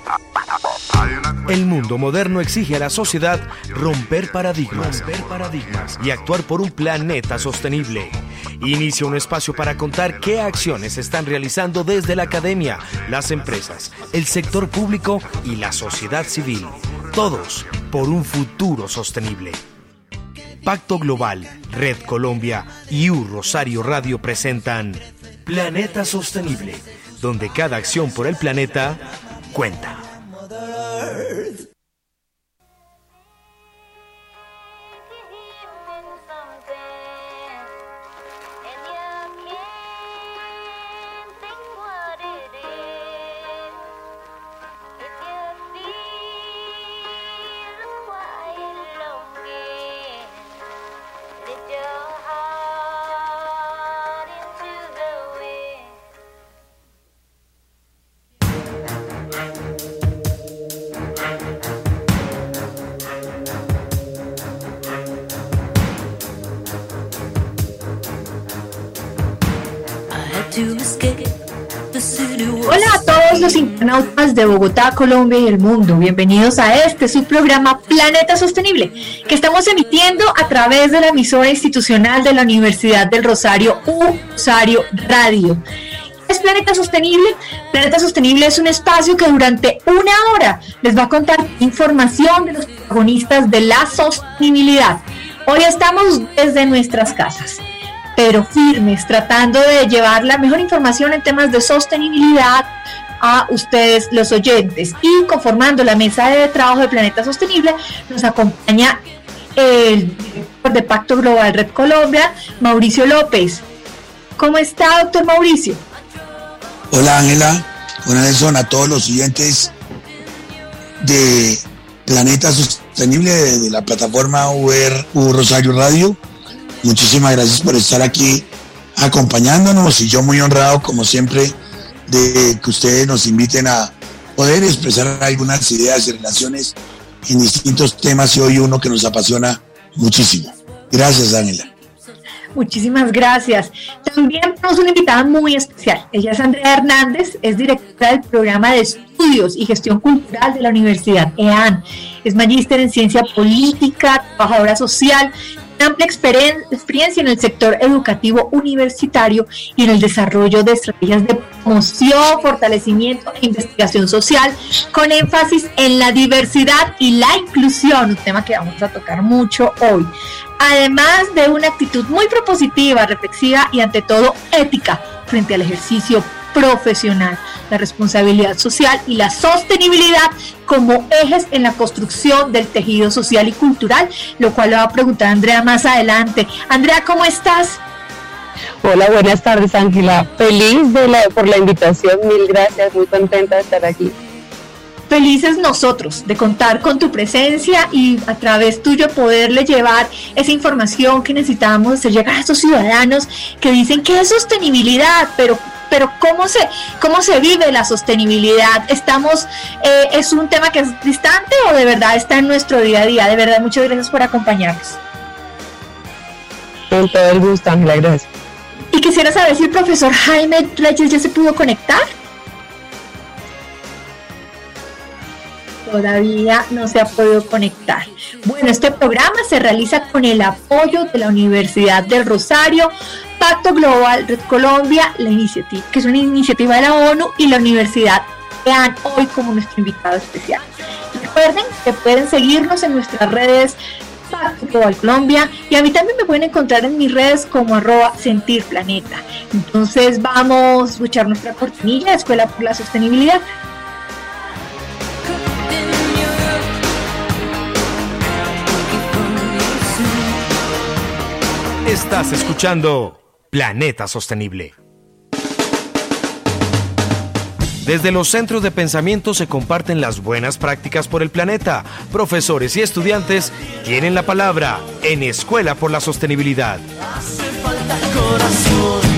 El mundo moderno exige a la sociedad romper paradigmas y actuar por un planeta sostenible. Inicia un espacio para contar qué acciones se están realizando desde la academia, las empresas, el sector público y la sociedad civil. Todos por un futuro sostenible. Pacto Global, Red Colombia y U Rosario Radio presentan Planeta Sostenible, donde cada acción por el planeta cuenta. Hola a todos los internautas de Bogotá, Colombia y el mundo. Bienvenidos a su programa Planeta Sostenible, que estamos emitiendo a través de la emisora institucional de la Universidad del Rosario, U Rosario Radio. ¿Es Planeta Sostenible? Planeta Sostenible es un espacio que durante una hora les va a contar información de los protagonistas de la sostenibilidad. Hoy estamos desde nuestras casas, pero firmes, tratando de llevar la mejor información en temas de sostenibilidad a ustedes, los oyentes. Y conformando la mesa de trabajo de Planeta Sostenible, nos acompaña el director de Pacto Global Red Colombia, Mauricio López. ¿Cómo está, doctor Mauricio? Hola, Ángela. Buenas a todos los oyentes de Planeta Sostenible, de la plataforma U Rosario Radio. Muchísimas gracias por estar aquí acompañándonos, y yo muy honrado, como siempre, de que ustedes nos inviten a poder expresar algunas ideas y relaciones en distintos temas, y hoy uno que nos apasiona muchísimo. Gracias, Ángela. Muchísimas gracias. También tenemos una invitada muy especial. Ella es Andrea Hernández, es directora del programa de Estudios y Gestión Cultural de la Universidad EAN. Es magíster en Ciencia Política, trabajadora social, amplia experiencia en el sector educativo universitario y en el desarrollo de estrategias de promoción, fortalecimiento e investigación social, con énfasis en la diversidad y la inclusión, un tema que vamos a tocar mucho hoy. Además de una actitud muy propositiva, reflexiva y ante todo ética frente al ejercicio profesional, la responsabilidad social y la sostenibilidad como ejes en la construcción del tejido social y cultural, lo cual lo va a preguntar Andrea más adelante. Andrea, ¿cómo estás? Hola, buenas tardes, Ángela. Feliz por la invitación, mil gracias, muy contenta de estar aquí. Felices nosotros de contar con tu presencia y a través tuyo poderle llevar esa información que necesitamos hacer llegar a estos ciudadanos que dicen que es sostenibilidad, pero ¿cómo se vive la sostenibilidad? ¿Es un tema que es distante o de verdad está en nuestro día a día? De verdad, muchas gracias por acompañarnos. Con todo el gusto, Ángela, gracias. Y quisiera saber si el profesor Jaime Reyes ya se pudo conectar. Todavía no se ha podido conectar. Bueno, este programa se realiza con el apoyo de la Universidad del Rosario, Pacto Global Red Colombia, la iniciativa, que es una iniciativa de la ONU, y la Universidad EAN hoy como nuestro invitado especial. Recuerden que pueden seguirnos en nuestras redes Pacto Global Colombia, y a mí también me pueden encontrar en mis redes como @sentirplaneta. Entonces vamos a escuchar nuestra cortinilla de Escuela por la Sostenibilidad. Estás escuchando Planeta Sostenible. Desde los centros de pensamiento se comparten las buenas prácticas por el planeta. Profesores y estudiantes tienen la palabra en Escuela por la Sostenibilidad. Hace falta corazón.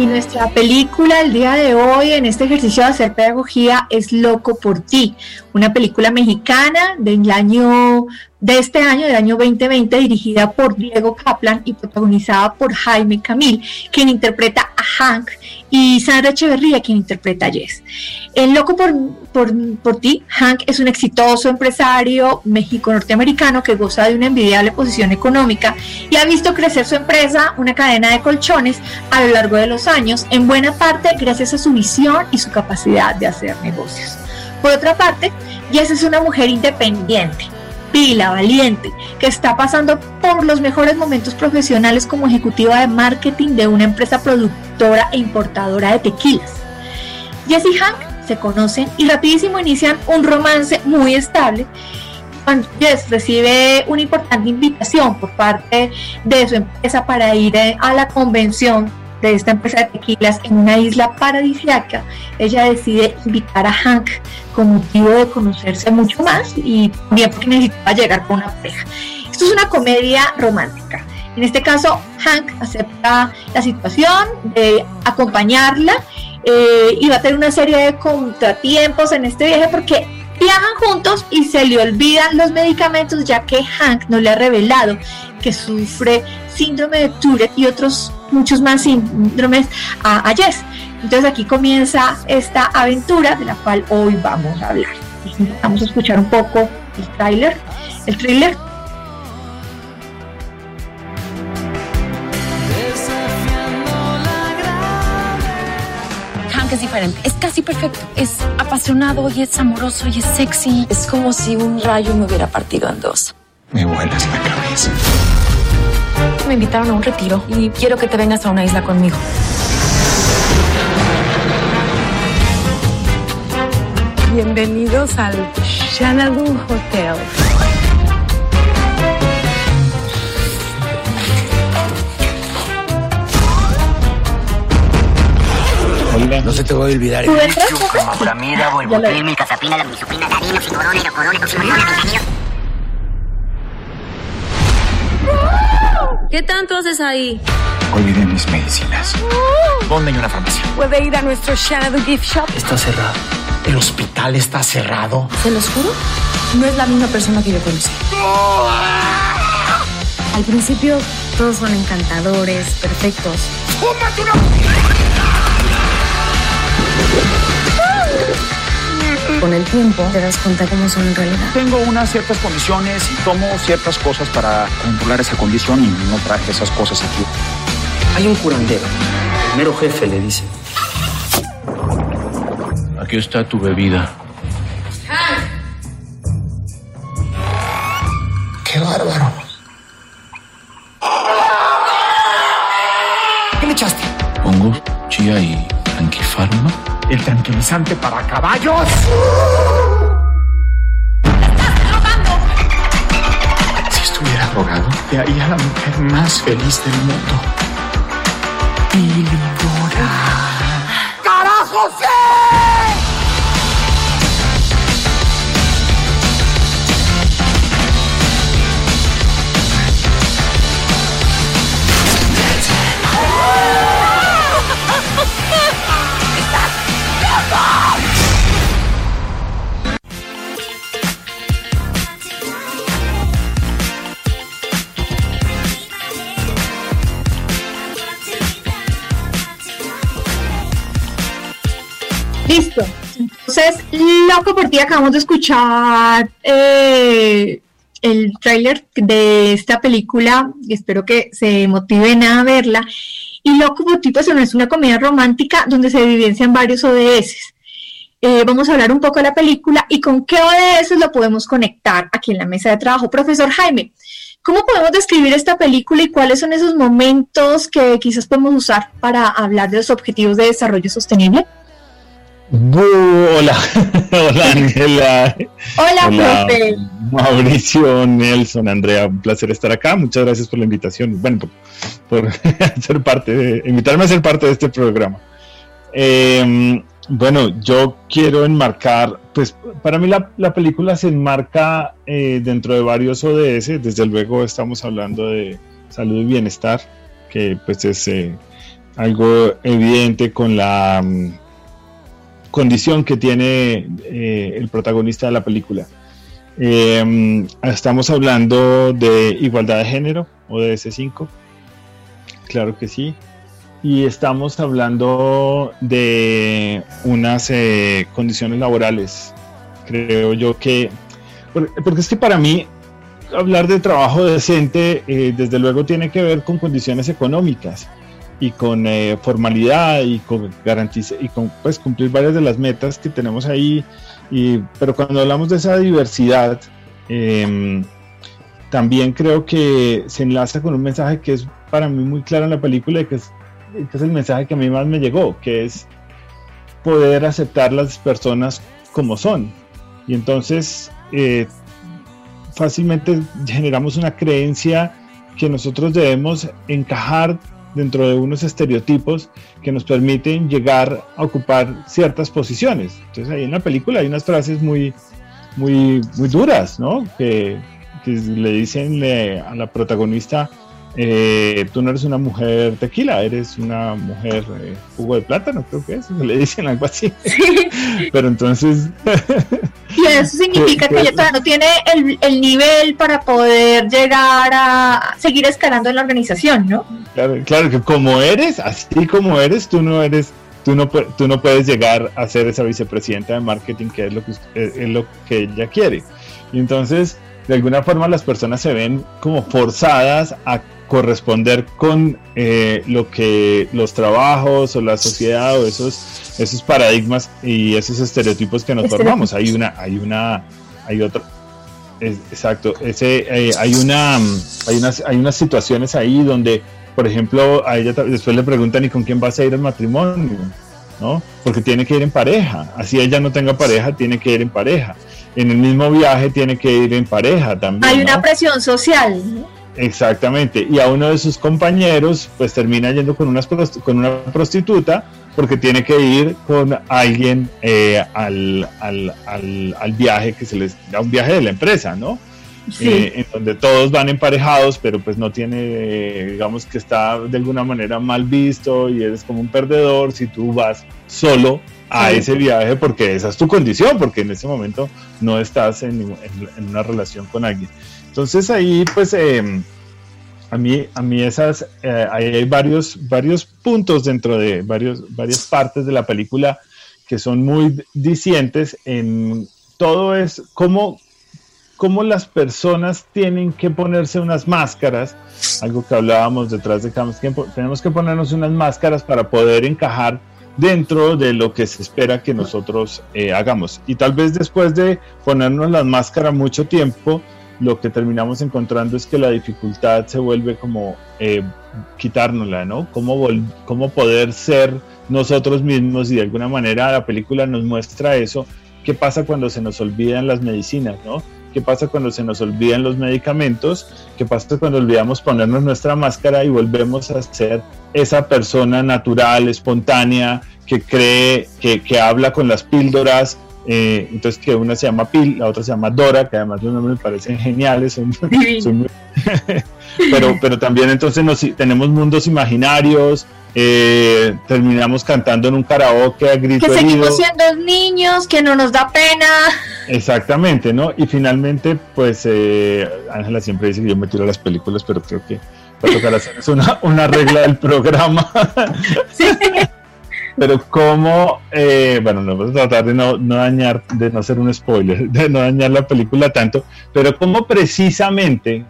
Y nuestra película el día de hoy en este ejercicio de hacer pedagogía es Loco por ti, una película mexicana del año 2020, dirigida por Diego Kaplan y protagonizada por Jaime Camil, quien interpreta a Hank, y Sandra Echeverría, quien interpreta a Jess. En Loco por ti, Hank es un exitoso empresario México-norteamericano que goza de una envidiable posición económica y ha visto crecer su empresa, una cadena de colchones, a lo largo de los años, en buena parte gracias a su visión y su capacidad de hacer negocios. Por otra parte, Jess es una mujer independiente, pila, valiente, que está pasando por los mejores momentos profesionales como ejecutiva de marketing de una empresa productora e importadora de tequilas. Jess y Hank se conocen y rapidísimo inician un romance muy estable cuando Jess recibe una importante invitación por parte de su empresa para ir a la convención de esta empresa de tequilas en una isla paradisíaca. Ella decide invitar a Hank con motivo de conocerse mucho más y también porque necesitaba llegar con una pareja. Esto es una comedia romántica. En este caso, Hank acepta la situación de acompañarla y va a tener una serie de contratiempos en este viaje porque viajan juntos y se le olvidan los medicamentos, ya que Hank no le ha revelado que sufre síndrome de Tourette y otros muchos más síndromes a Jess. Entonces aquí comienza esta aventura de la cual hoy vamos a hablar. Vamos a escuchar un poco el tráiler. Hank es diferente, es casi perfecto, es apasionado y es amoroso y es sexy. Es como si un rayo me hubiera partido en dos. Me vuelas la cabeza. Me invitaron a un retiro y quiero que te vengas a una isla conmigo. Bienvenidos al Xanadu Hotel. Hola. No se te va a olvidar. ¿Tú entras? Furamida, Volbutil, Milcazapina, la Misupina, la Rino, Ficorona, Irocorona, Oximorona, Bentanilo. ¿Qué tanto haces ahí? Olvidé mis medicinas. ¿Dónde hay una farmacia? ¿Puede ir a nuestro Xanadu Gift Shop? Está cerrado. El hospital está cerrado. ¿Se los juro? No es la misma persona que yo conocí. Al principio todos son encantadores, perfectos. ¡Fúmate una! Con el tiempo te das cuenta cómo son en realidad. Tengo unas ciertas condiciones y tomo ciertas cosas para controlar esa condición y no traje esas cosas aquí. Hay un curandero, el mero jefe le dice. Aquí está tu bebida. ¡Qué bárbaro! ¿Qué le echaste? Hongos, chía y tranquifarma. El tranquilizante para caballos. Si estuviera drogado, te haría la mujer más feliz del mundo. Pilibora. ¡Carajo, sí! Listo. Entonces, Loco por ti, acabamos de escuchar el tráiler de esta película y espero que se motiven a verla. Y Loco por ti, pues no es una comedia romántica donde se evidencian varios ODS. Vamos a hablar un poco de la película y con qué ODS lo podemos conectar aquí en la mesa de trabajo. Profesor Jaime, ¿cómo podemos describir esta película y cuáles son esos momentos que quizás podemos usar para hablar de los objetivos de desarrollo sostenible? Hola, hola Ángela. Hola, profe. Mauricio, Nelson, Andrea, un placer estar acá. Muchas gracias por la invitación. Bueno, por invitarme a ser parte de este programa. Bueno, yo quiero enmarcar, pues para mí la película se enmarca dentro de varios ODS. Desde luego estamos hablando de salud y bienestar, que pues es evidente con la condición que tiene el protagonista de la película. Estamos hablando de igualdad de género o de S5, claro que sí, y estamos hablando de unas condiciones laborales, creo yo que, porque es que para mí hablar de trabajo decente desde luego tiene que ver con condiciones económicas y con formalidad y con garantizar y con pues cumplir varias de las metas que tenemos ahí, pero cuando hablamos de esa diversidad también creo que se enlaza con un mensaje que es para mí muy claro en la película y que es el mensaje que a mí más me llegó, que es poder aceptar las personas como son. Y entonces fácilmente generamos una creencia que nosotros debemos encajar dentro de unos estereotipos que nos permiten llegar a ocupar ciertas posiciones. Entonces ahí en la película hay unas frases muy duras, ¿no? Que le dicen a la protagonista, tú no eres una mujer tequila, eres una mujer jugo de plátano, creo que es, le dicen algo así. Sí. Pero entonces... Y eso significa que ella todavía no tiene el nivel para poder llegar a seguir escalando en la organización, ¿no? Claro, que como eres, así como eres, tú no puedes llegar a ser esa vicepresidenta de marketing, que es lo que ella quiere. Y entonces, de alguna forma, las personas se ven como forzadas a corresponder con lo que los trabajos o la sociedad o esos paradigmas y esos estereotipos que nos formamos. Hay unas situaciones ahí donde, por ejemplo, a ella después le preguntan, ¿y con quién vas a ir al matrimonio? ¿No? Porque tiene que ir en pareja. Así ella no tenga pareja, tiene que ir en pareja. En el mismo viaje tiene que ir en pareja también. Hay una presión social, ¿no? Exactamente, y a uno de sus compañeros pues termina yendo con una prostituta porque tiene que ir con alguien al viaje que se les da, un viaje de la empresa, ¿no? Sí. En donde todos van emparejados, pero pues no tiene, digamos que está de alguna manera mal visto y eres como un perdedor si tú vas solo a ese viaje, porque esa es tu condición, porque en ese momento no estás en una relación con alguien. Entonces ahí pues a mí esas ahí hay varios puntos dentro de varias partes de la película que son muy dicientes en todo es cómo las personas tienen que ponerse unas máscaras, algo que hablábamos detrás de cámaras, tenemos que ponernos unas máscaras para poder encajar dentro de lo que se espera que nosotros hagamos, y tal vez después de ponernos las máscaras mucho tiempo lo que terminamos encontrando es que la dificultad se vuelve como quitárnosla, ¿no? Cómo poder ser nosotros mismos, y de alguna manera la película nos muestra eso. ¿Qué pasa cuando se nos olvidan las medicinas, ¿no? ¿Qué pasa cuando se nos olvidan los medicamentos? ¿Qué pasa cuando olvidamos ponernos nuestra máscara y volvemos a ser esa persona natural, espontánea, que cree, que habla con las píldoras? Entonces que una se llama Pil, la otra se llama Dora, que además los nombres me parecen geniales, pero también entonces tenemos mundos imaginarios, terminamos cantando en un karaoke a grito herido. Que seguimos siendo niños, que no nos da pena. Exactamente, ¿no? Y finalmente, pues, Ángela siempre dice que yo me tiro a las películas, pero creo que va a tocar hacer una regla del programa. Sí. Pero cómo, bueno, no vamos a tratar de no dañar, de no hacer un spoiler, de no dañar la película tanto, pero cómo precisamente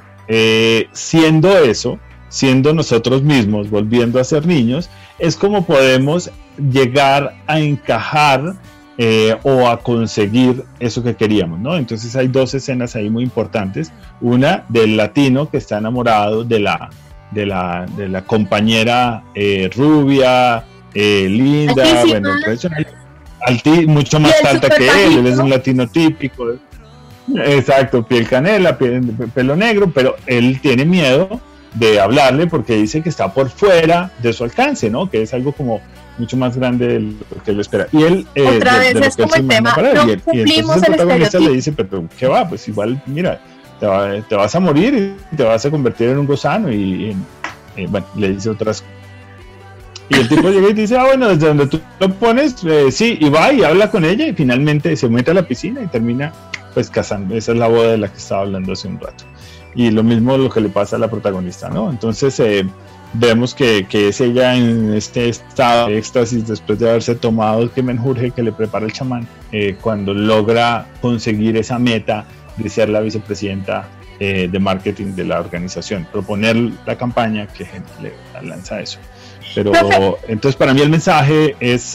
siendo nosotros mismos, volviendo a ser niños, es como podemos llegar a encajar o a conseguir eso que queríamos, ¿no? Entonces hay dos escenas ahí muy importantes, una del latino que está enamorado de la compañera rubia, linda, bueno, tradicional, mucho más alta que él es un latino típico, exacto, piel canela, pelo negro, pero él tiene miedo de hablarle porque dice que está por fuera de su alcance, ¿no? Que es algo como mucho más grande de lo que él espera. Y él, otra vez es como el tema, no cumplimos el estereotipo. Le dice, pero ¿qué va? Pues igual, mira, te vas a morir y te vas a convertir en un gusano y bueno, le dice otras cosas. Y el tipo llega y dice, bueno, desde donde tú lo pones, sí, y va y habla con ella y finalmente se mete a la piscina y termina pues casando. Esa es la boda de la que estaba hablando hace un rato. Y lo mismo lo que le pasa a la protagonista, ¿no? Entonces vemos que es ella en este estado de éxtasis después de haberse tomado que menjurje que le prepara el chamán, cuando logra conseguir esa meta de ser la vicepresidenta de marketing de la organización, proponer la campaña que gente le lanza eso. Pero entonces para mí el mensaje es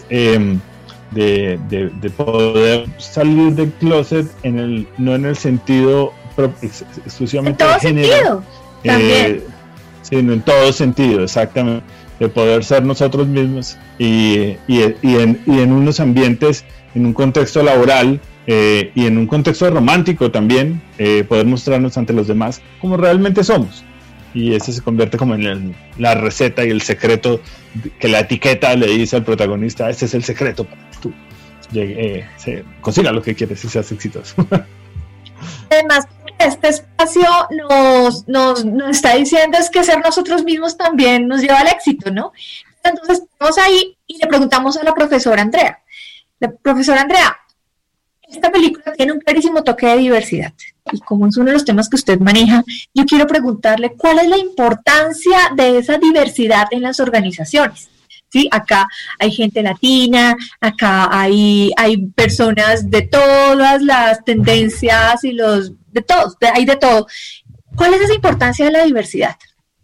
de poder salir del closet no en el sentido exclusivamente en todo de género, sentido, sino en todo sentido, exactamente, de poder ser nosotros mismos y en unos ambientes, en un contexto laboral y en un contexto romántico también, poder mostrarnos ante los demás como realmente somos. Y ese se convierte como en la receta y el secreto que la etiqueta le dice al protagonista, este es el secreto para que tú consiga lo que quieres y seas exitoso. Además, este espacio nos está diciendo es que ser nosotros mismos también nos lleva al éxito, ¿no? Entonces, estamos ahí y le preguntamos a la profesora Andrea. La profesora Andrea, esta película tiene un clarísimo toque de diversidad y como es uno de los temas que usted maneja, yo quiero preguntarle cuál es la importancia de esa diversidad en las organizaciones. Sí, acá hay gente latina, acá hay personas de todas las tendencias y hay de todo. ¿Cuál es esa importancia de la diversidad?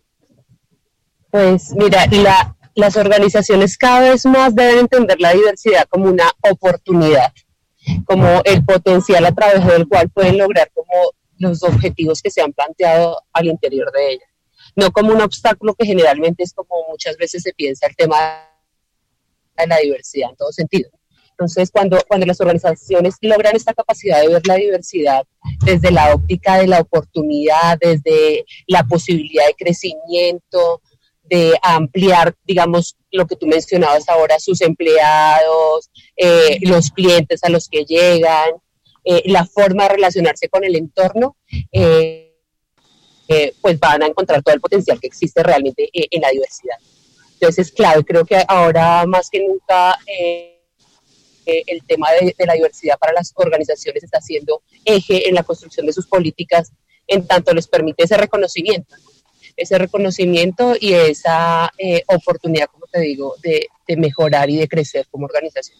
Pues mira, las organizaciones cada vez más deben entender la diversidad como una oportunidad, como el potencial a través del cual pueden lograr como los objetivos que se han planteado al interior de ella. No como un obstáculo que generalmente es como muchas veces se piensa el tema de la diversidad en todo sentido. Entonces, cuando las organizaciones logran esta capacidad de ver la diversidad desde la óptica de la oportunidad, desde la posibilidad de crecimiento, de ampliar, digamos, lo que tú mencionabas ahora, sus empleados, los clientes a los que llegan, la forma de relacionarse con el entorno, pues van a encontrar todo el potencial que existe realmente en la diversidad. Entonces es clave, creo que ahora más que nunca el tema de la diversidad para las organizaciones está siendo eje en la construcción de sus políticas, en tanto les permite ese reconocimiento y esa oportunidad, como te digo, de mejorar y de crecer como organización.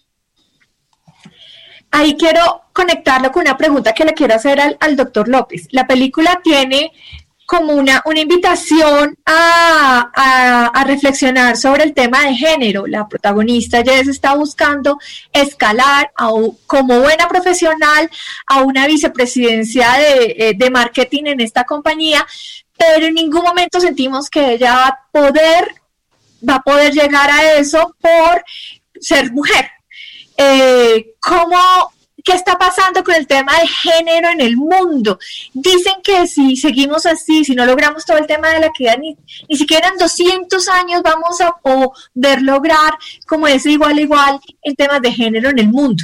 Ahí quiero conectarlo con una pregunta que le quiero hacer al doctor López. La película tiene como una invitación a reflexionar sobre el tema de género. La protagonista Jess está buscando escalar como buena profesional a una vicepresidencia de marketing en esta compañía, pero en ningún momento sentimos que ella va a poder llegar a eso por ser mujer. ¿Qué está pasando con el tema de género en el mundo? Dicen que si seguimos así, si no logramos todo el tema de la equidad, ni siquiera en 200 años vamos a poder lograr como ese igual en temas de género en el mundo.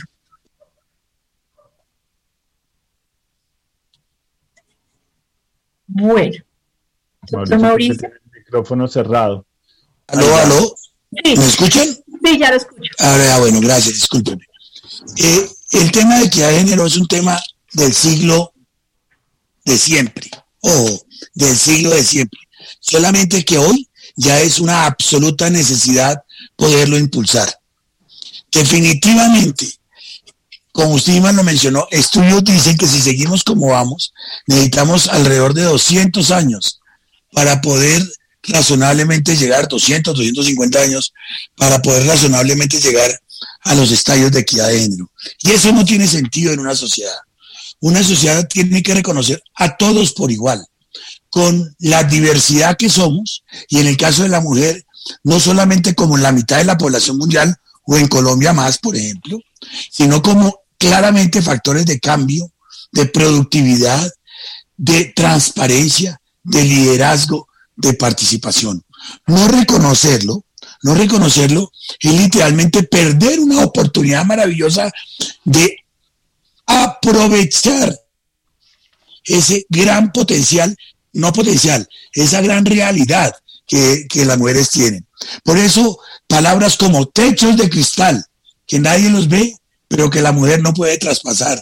Bueno, doctor Mauricio. El micrófono cerrado. ¿Aló? Sí. ¿Me escuchan? Sí, ya lo escucho. Bueno, gracias, discúlpeme. El tema de equidad de género es un tema del siglo de siempre, del siglo de siempre. Solamente que hoy ya es una absoluta necesidad poderlo impulsar. Definitivamente, como usted misma lo mencionó, estudios dicen que si seguimos como vamos, necesitamos alrededor de 200 años para poder razonablemente llegar, 250 años, para poder razonablemente llegar a los estadios de equidad de género. Y eso no tiene sentido en una sociedad. Una sociedad tiene que reconocer a todos por igual, con la diversidad que somos, y en el caso de la mujer, no solamente como la mitad de la población mundial, o en Colombia más, por ejemplo, sino como claramente factores de cambio, de productividad, de transparencia, de liderazgo, de participación. No reconocerlo es literalmente perder una oportunidad maravillosa de aprovechar ese gran esa gran realidad que las mujeres tienen. Por eso, palabras como techos de cristal, que nadie los ve, pero que la mujer no puede traspasar.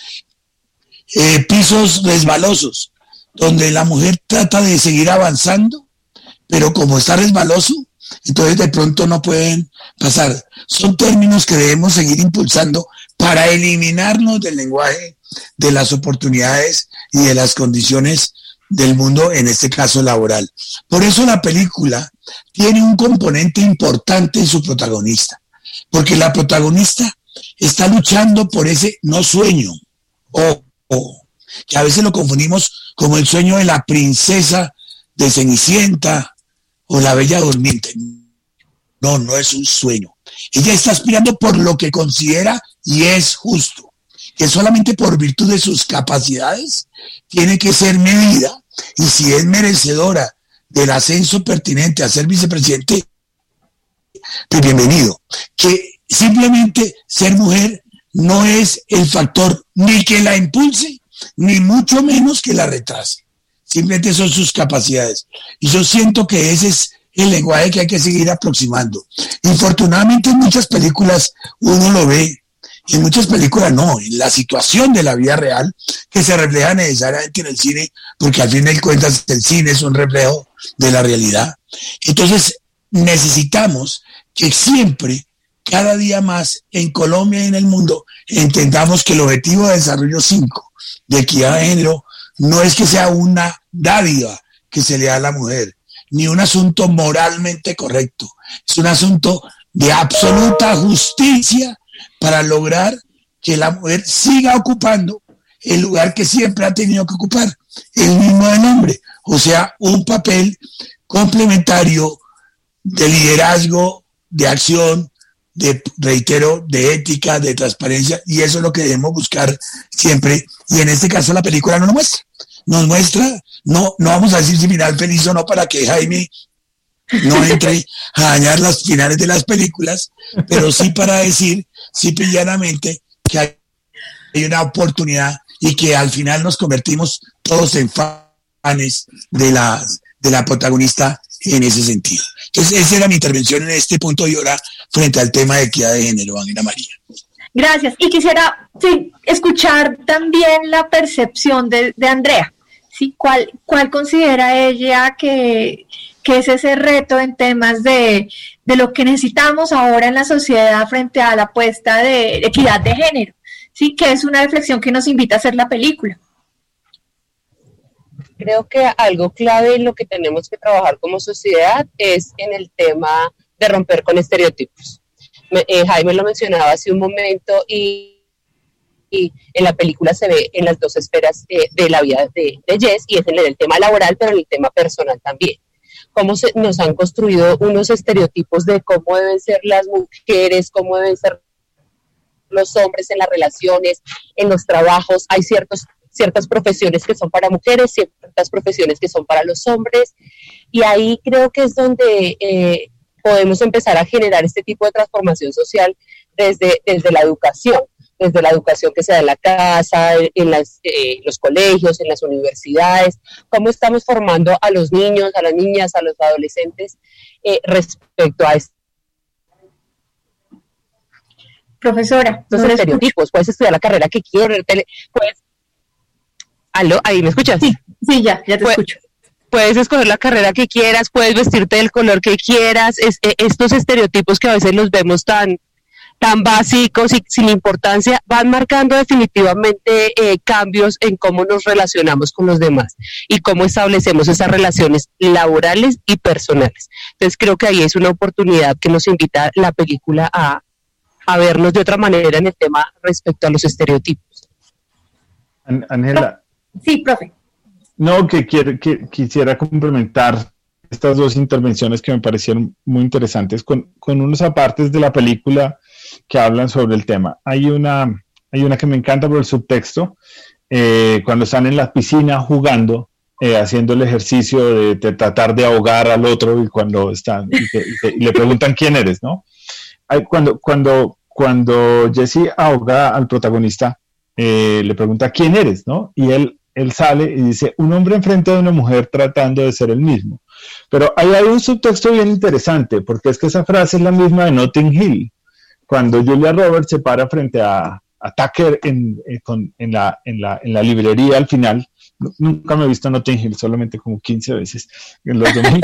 Pisos resbalosos, donde la mujer trata de seguir avanzando, pero como está resbaloso, entonces de pronto no pueden pasar. Son términos que debemos seguir impulsando para eliminarnos del lenguaje de las oportunidades y de las condiciones del mundo, en este caso laboral. Por eso la película tiene un componente importante en su protagonista, porque la protagonista está luchando por ese no sueño, que a veces lo confundimos como el sueño de la princesa de Cenicienta o la Bella Durmiente. No, no es un sueño. Ella está aspirando por lo que considera y es justo, que solamente por virtud de sus capacidades tiene que ser medida, y si es merecedora del ascenso pertinente a ser vicepresidente, pues bienvenido. Que simplemente ser mujer no es el factor ni que la impulse, ni mucho menos que la retrase. Simplemente son sus capacidades. Y yo siento que ese es el lenguaje que hay que seguir aproximando. Infortunadamente en muchas películas uno lo ve, y en muchas películas no, en la situación de la vida real, que se refleja necesariamente en el cine, porque al fin de cuentas el cine es un reflejo de la realidad. Entonces necesitamos que siempre, cada día más, en Colombia y en el mundo, entendamos que el objetivo de desarrollo 5 de equidad de género no es que sea una dádiva que se le da a la mujer, ni un asunto moralmente correcto, es un asunto de absoluta justicia para lograr que la mujer siga ocupando el lugar que siempre ha tenido que ocupar, el mismo del hombre, o sea, un papel complementario de liderazgo, de acción, de, reitero, de ética, de transparencia, y eso es lo que debemos buscar siempre, y en este caso la película no nos muestra, no vamos a decir si final feliz o no para que Jaime no entre a dañar las finales de las películas, pero sí para decir simple y llanamente que hay una oportunidad y que al final nos convertimos todos en fans de la protagonista en ese sentido. Entonces esa era mi intervención en este punto y ahora frente al tema de equidad de género, Ángela María. Gracias. Y quisiera escuchar también la percepción de Andrea. ¿Sí? ¿Cuál considera ella que es ese reto en temas de lo que necesitamos ahora en la sociedad frente a la apuesta de equidad de género? Sí, que es una reflexión que nos invita a hacer la película. Creo que algo clave en lo que tenemos que trabajar como sociedad es en el tema de romper con estereotipos. Jaime lo mencionaba hace un momento y en la película se ve en las dos esferas de la vida de Jess, y es en el tema laboral, pero en el tema personal también. Cómo nos han construido unos estereotipos de cómo deben ser las mujeres, cómo deben ser los hombres en las relaciones, en los trabajos. Hay ciertas profesiones que son para mujeres, ciertas profesiones que son para los hombres, y ahí creo que es donde podemos empezar a generar este tipo de transformación social desde la educación. Desde la educación que se da en la casa, en los colegios, en las universidades, cómo estamos formando a los niños, a las niñas, a los adolescentes respecto a esto. Profesora, los estereotipos, puedes estudiar la carrera que quieras, ¿aló? ¿Ahí me escuchas? Sí, ya te escucho. Puedes escoger la carrera que quieras, puedes vestirte del color que quieras, estos estereotipos que a veces los vemos tan básicos y sin importancia, van marcando definitivamente cambios en cómo nos relacionamos con los demás y cómo establecemos esas relaciones laborales y personales. Entonces creo que ahí es una oportunidad que nos invita la película a vernos de otra manera en el tema respecto a los estereotipos. Ángela. Sí, profe. No, quisiera complementar estas dos intervenciones que me parecieron muy interesantes con unos apartes de la película que hablan sobre el tema. Hay una que me encanta por el subtexto, cuando están en la piscina jugando, haciendo el ejercicio de tratar de ahogar al otro, y cuando están y le preguntan quién eres, ¿no? Cuando Jesse ahoga al protagonista, le pregunta quién eres, ¿no? Y él sale y dice, un hombre enfrente de una mujer tratando de ser el mismo. Pero ahí hay un subtexto bien interesante, porque es que esa frase es la misma de Notting Hill, cuando Julia Roberts se para frente a Tucker en la librería al final. Nunca me he visto Notting Hill, solamente como 15 veces en los domingos.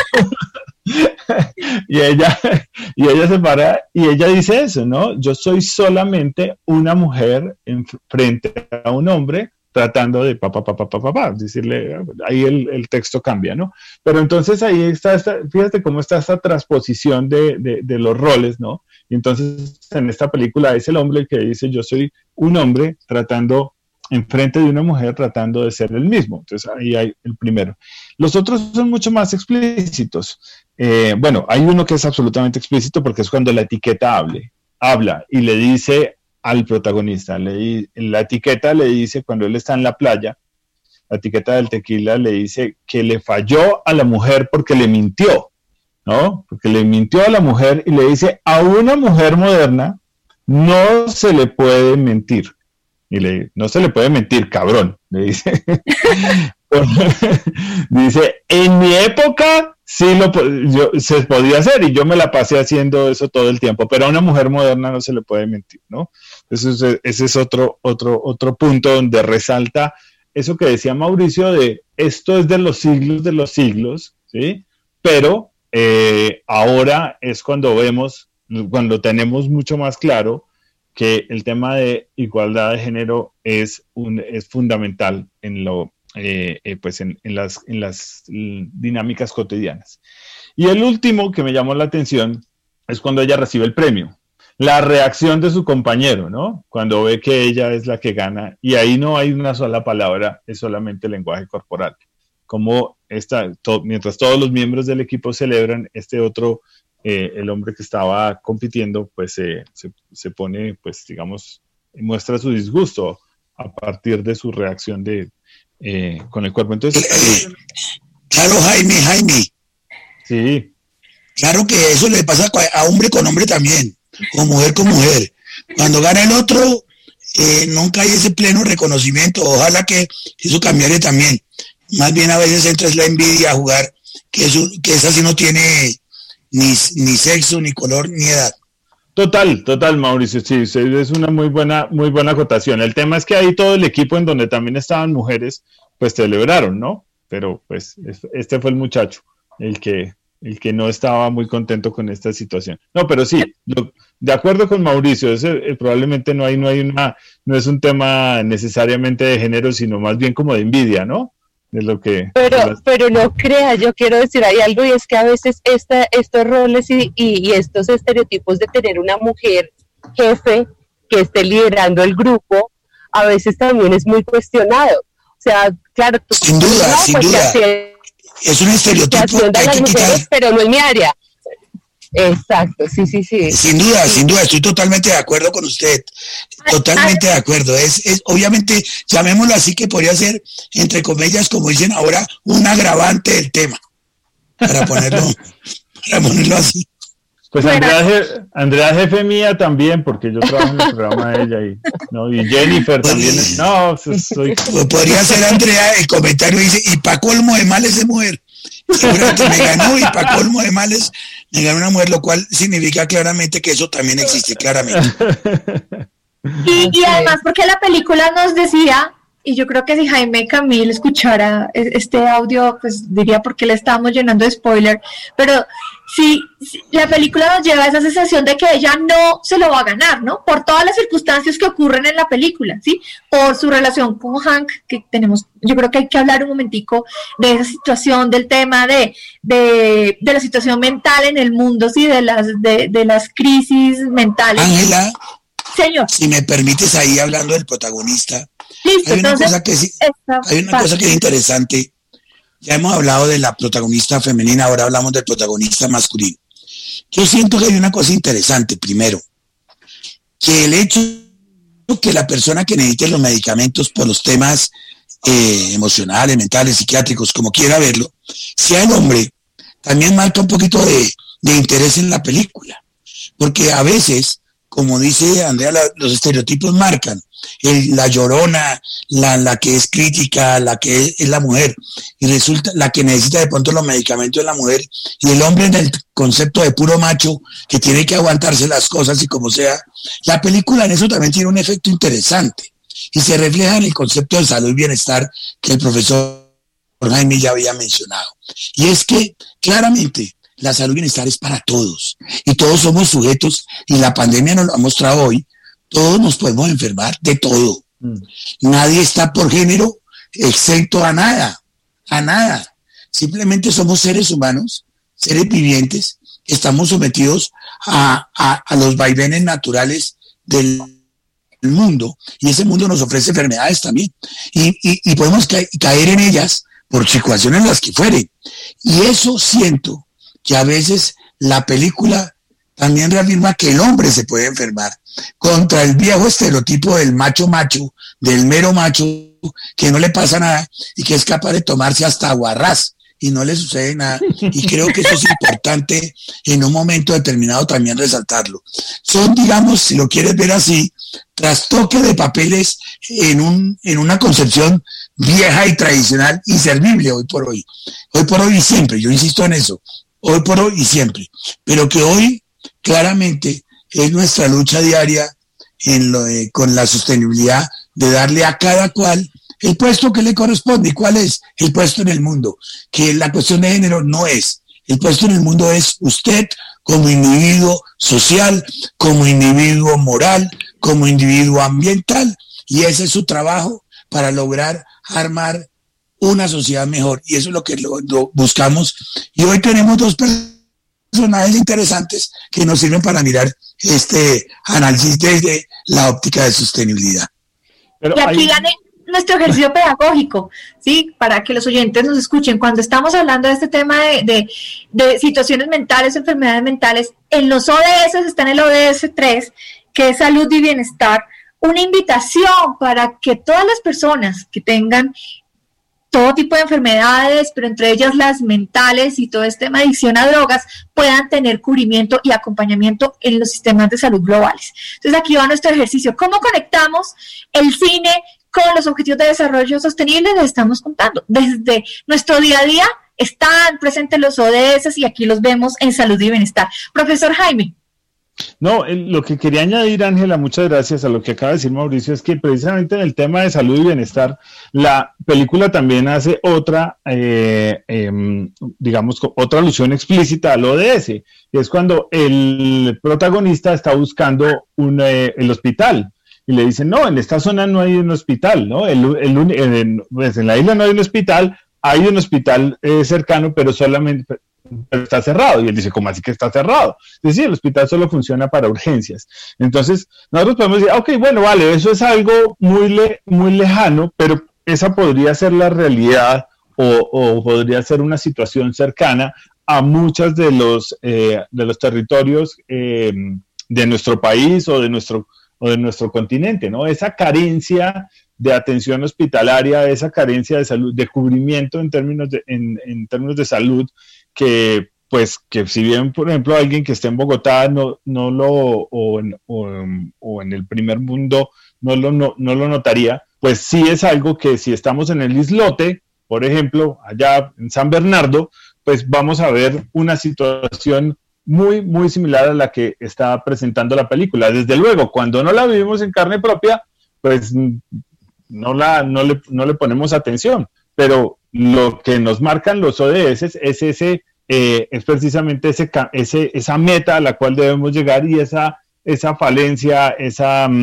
y ella se para y ella dice eso, ¿no? Yo soy solamente una mujer frente a un hombre tratando de decirle, ahí el texto cambia, ¿no? Pero entonces ahí está, fíjate cómo está esta transposición de los roles, ¿no? Y entonces en esta película es el hombre el que dice, yo soy un hombre tratando enfrente de una mujer tratando de ser el mismo. Entonces ahí hay el primero. Los otros son mucho más explícitos. Bueno, hay uno que es absolutamente explícito porque es cuando la etiqueta habla y le dice al protagonista, la etiqueta le dice cuando él está en la playa, la etiqueta del tequila le dice que le falló a la mujer porque le mintió, ¿no? Porque le mintió a la mujer y le dice, a una mujer moderna no se le puede mentir. Y no se le puede mentir, cabrón, le dice. Dice, en mi época sí se podía hacer y yo me la pasé haciendo eso todo el tiempo, pero a una mujer moderna no se le puede mentir, ¿no? Ese es otro punto donde resalta eso que decía Mauricio de esto es de los siglos, ¿sí? Pero ahora es cuando tenemos mucho más claro que el tema de igualdad de género es fundamental en las dinámicas cotidianas. Y el último que me llamó la atención es cuando ella recibe el premio. La reacción de su compañero, ¿no? Cuando ve que ella es la que gana, y ahí no hay una sola palabra, es solamente lenguaje corporal. Como mientras todos los miembros del equipo celebran, el hombre que estaba compitiendo, pues se pone, pues digamos, muestra su disgusto a partir de su reacción con el cuerpo. Entonces, claro, Jaime. Sí. Claro que eso le pasa a hombre con hombre también, o mujer con mujer. Cuando gana el otro, nunca hay ese pleno reconocimiento. Ojalá que eso cambiare también. Más bien a veces entra la envidia a jugar, que esa sí no tiene ni sexo, ni color, ni edad. Total, Mauricio, sí, es una muy buena acotación. El tema es que ahí todo el equipo en donde también estaban mujeres, pues celebraron, ¿no? Pero pues este fue el muchacho, el que no estaba muy contento con esta situación. No, pero sí, de acuerdo con Mauricio, probablemente no es un tema necesariamente de género, sino más bien como de envidia, ¿no? Pero no crea, yo quiero decir, hay algo, y es que a veces estos roles y estos estereotipos de tener una mujer jefe que esté liderando el grupo, a veces también es muy cuestionado. O sea, claro, sin duda. Es un estereotipo que hay que quitar. Pero no es mi área. Exacto, sí. Sin duda, estoy totalmente de acuerdo con usted. Totalmente de acuerdo. Es obviamente, llamémoslo así, que podría ser, entre comillas, como dicen ahora, un agravante del tema. Para ponerlo así. Pues Andrea jefe mía también, porque yo trabajo en el programa de ella y Jennifer también. Podría ser Andrea, el comentario dice, y pa' colmo de males de mujer. Seguramente me ganó, y para colmo de males me ganó una mujer, lo cual significa claramente que eso también existe, claramente. Y además porque la película nos decía, y yo creo que si Jaime Camil escuchara este audio, pues diría por qué le estábamos llenando de spoiler, pero sí, la película nos lleva a esa sensación de que ella no se lo va a ganar, ¿no? Por todas las circunstancias que ocurren en la película, ¿sí? Por su relación con Hank, que tenemos, yo creo que hay que hablar un momentico de esa situación, del tema de la situación mental en el mundo, ¿sí? De las crisis mentales. Ángela, señor, si me permites, ahí hablando del protagonista, listo, hay una cosa que es interesante. Ya hemos hablado de la protagonista femenina, ahora hablamos del protagonista masculino. Yo siento que hay una cosa interesante, primero, que el hecho que la persona que necesite los medicamentos por los temas emocionales, mentales, psiquiátricos, como quiera verlo, sea el hombre, también marca un poquito de interés en la película. Porque a veces como dice Andrea, los estereotipos marcan. La llorona, la que es crítica, la que es la mujer, y resulta la que necesita de pronto los medicamentos de la mujer, y el hombre en el concepto de puro macho, que tiene que aguantarse las cosas y como sea. La película en eso también tiene un efecto interesante, y se refleja en el concepto de salud y bienestar que el profesor Jaime ya había mencionado. Y es que, claramente, la salud y bienestar es para todos, y todos somos sujetos, y la pandemia nos lo ha mostrado hoy. Todos nos podemos enfermar de todo. Nadie está por género exento a nada. Simplemente somos seres humanos, seres vivientes, estamos sometidos a los vaivenes naturales del mundo, y ese mundo nos ofrece enfermedades también. Y podemos caer en ellas por situaciones las que fueren. Y eso siento que a veces la película también reafirma que el hombre se puede enfermar contra el viejo estereotipo del macho, del mero macho, que no le pasa nada y que es capaz de tomarse hasta aguarrás y no le sucede nada. Y creo que eso es importante en un momento determinado también resaltarlo. Son, digamos, si lo quieres ver así, trastoque de papeles en una concepción vieja y tradicional y servible hoy por hoy. Hoy por hoy y siempre, yo insisto en eso, hoy por hoy y siempre. Pero que hoy claramente es nuestra lucha diaria con la sostenibilidad de darle a cada cual el puesto que le corresponde. ¿Y cuál es? El puesto en el mundo. Que la cuestión de género no es. El puesto en el mundo es usted como individuo social, como individuo moral, como individuo ambiental. Y ese es su trabajo para lograr armar una sociedad mejor. Y eso es lo que lo buscamos. Y hoy tenemos dos personajes interesantes que nos sirven para mirar este análisis desde la óptica de sostenibilidad. Pero y aquí gane nuestro ejercicio pedagógico, ¿sí? Para que los oyentes nos escuchen. Cuando estamos hablando de este tema de situaciones mentales, enfermedades mentales, en los ODS está en el ODS 3, que es salud y bienestar, una invitación para que todas las personas que tengan todo tipo de enfermedades, pero entre ellas las mentales y todo este tema de adicción a drogas, puedan tener cubrimiento y acompañamiento en los sistemas de salud globales. Entonces aquí va nuestro ejercicio. ¿Cómo conectamos el cine con los objetivos de desarrollo sostenible? Les estamos contando. Desde nuestro día a día están presentes los ODS y aquí los vemos en salud y bienestar. Profesor Jaime. No, lo que quería añadir, Ángela, muchas gracias a lo que acaba de decir Mauricio, es que precisamente en el tema de salud y bienestar, la película también hace otra, digamos, otra alusión explícita al ODS, y es cuando el protagonista está buscando el hospital, y le dicen, no, en esta zona no hay un hospital, ¿no? Pues en la isla no hay un hospital, hay un hospital cercano, pero solamente está cerrado. Y él dice, ¿cómo así que está cerrado? Es decir, el hospital solo funciona para urgencias. Entonces, nosotros podemos decir, ok, bueno, vale, eso es algo muy lejano, pero esa podría ser la realidad o podría ser una situación cercana a muchos de los territorios de nuestro país o de nuestro continente, ¿no? Esa carencia de atención hospitalaria, esa carencia de salud, de cubrimiento en términos de salud, que si bien, por ejemplo, alguien que esté en Bogotá o en el primer mundo no lo notaría, pues sí es algo que si estamos en el islote, por ejemplo, allá en San Bernardo, pues vamos a ver una situación muy, muy similar a la que está presentando la película. Desde luego, cuando no la vivimos en carne propia, pues no le ponemos atención, pero lo que nos marcan los ODS es precisamente esa meta a la cual debemos llegar, y esa falencia, es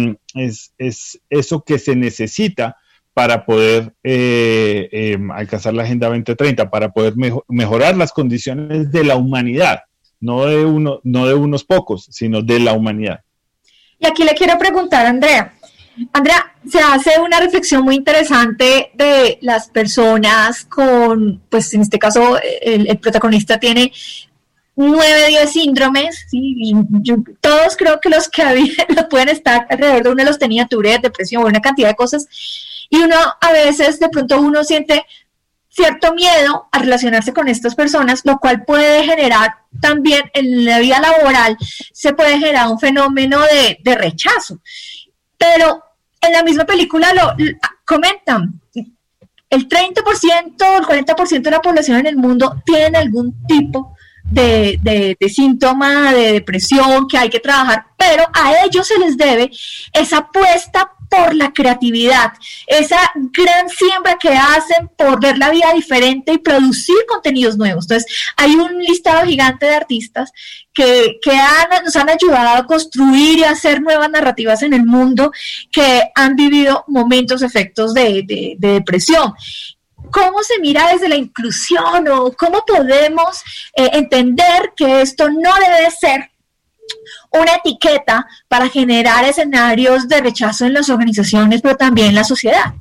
eso que se necesita para poder alcanzar la Agenda 2030, para poder mejorar las condiciones de la humanidad, no de unos pocos, sino de la humanidad. Y aquí le quiero preguntar a Andrea. Andrea, se hace una reflexión muy interesante de las personas pues en este caso el protagonista tiene 9, 10 síndromes, ¿sí? Y todos creo que los que los pueden estar alrededor de uno los tenía Tourette, depresión, una cantidad de cosas, y uno a veces de pronto uno siente cierto miedo a relacionarse con estas personas, lo cual puede generar también en la vida laboral, se puede generar un fenómeno de rechazo. Pero en la misma película lo comentan, el 30%, el 40% de la población en el mundo tiene algún tipo de síntoma de depresión que hay que trabajar, pero a ellos se les debe esa apuesta por la creatividad, esa gran siembra que hacen por ver la vida diferente y producir contenidos nuevos. Entonces, hay un listado gigante de artistas que nos han ayudado a construir y a hacer nuevas narrativas en el mundo, que han vivido momentos, efectos de depresión. ¿Cómo se mira desde la inclusión o cómo podemos entender que esto no debe ser una etiqueta para generar escenarios de rechazo en las organizaciones, pero también en la sociedad?